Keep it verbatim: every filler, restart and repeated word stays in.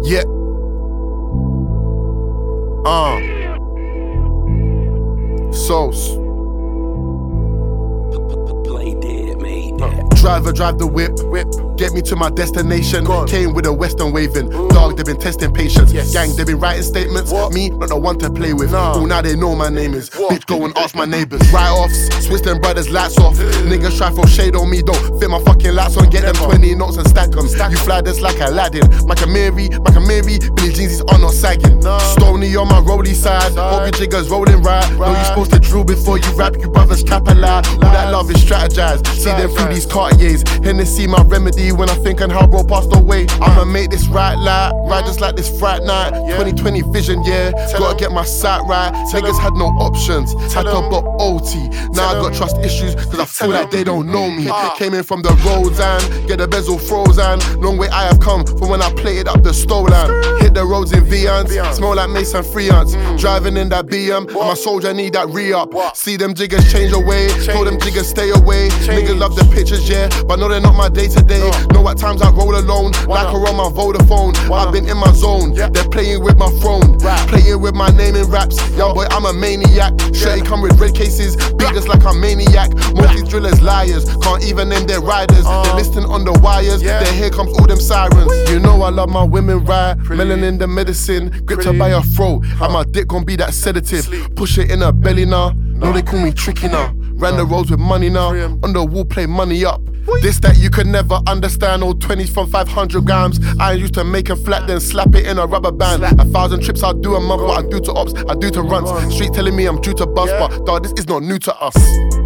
Yeah. Uh. Sauce. Play dead, made that. Driver, drive the whip, whip. Get me to my destination. Came with a western waving. Ooh. Dog, they been testing patience. Yes. Gang, they been writing statements. What? Me, not the one to play with. No. Oh, now they know my name is. What? Bitch, go and ask my neighbors. Write-offs, switch them brothers' lights off. Niggas try throw shade on me, don't fit my fucking lights on. Get them twenty notes and stack them. Stack you fly this like Aladdin. Macamiri, Macamiri, Billy jeans are not sagging. No. Stony on my rollie side. Hope your jiggers rolling right. right. Know you supposed to drill before you rap. You brothers cap a lie. All that love is strategized. See them through these Cartiers. Hennessy my remedy when I think on how bro passed away. I'ma make this right light, right just like this Fright night. twenty twenty vision, yeah. Gotta get my sight right. Niggas had no options, had to but O T. Now I got trust issues, cause I feel like they don't know me. Came in from the roads and get the bezel frozen. Long way I have come from when I plated up the stolen. Hit the roads in Vians, smell like Mason Freance. Driving in that B M, and my soldier need that re-up. See them jiggers change away, told them jiggers stay away. Niggas love the pictures, yeah, but no, they're not my day to day. Know at times I roll alone, like her on my Vodafone. I've been in my zone, they're playing with my throne, playing with my name in raps. Young boy, I'm a maniac. Shorty come with red cases, big just like a maniac. Most these drillers liars, can't even name their riders. They're listening on the wires, then here comes all them sirens. You know I love my women right, melanin the medicine, gripped her by her throat. And my dick gon' be that sedative. Push it in her belly now, know they call me tricky now. Ran the roads with money now, on the wall play money up. This that you could never understand, all twenties from five hundred grams. I used to make a flat, then slap it in a rubber band. A thousand trips I'll do a month, what I do to ops, I do to runs. Street telling me I'm due to bust, but dawg, this is not new to us.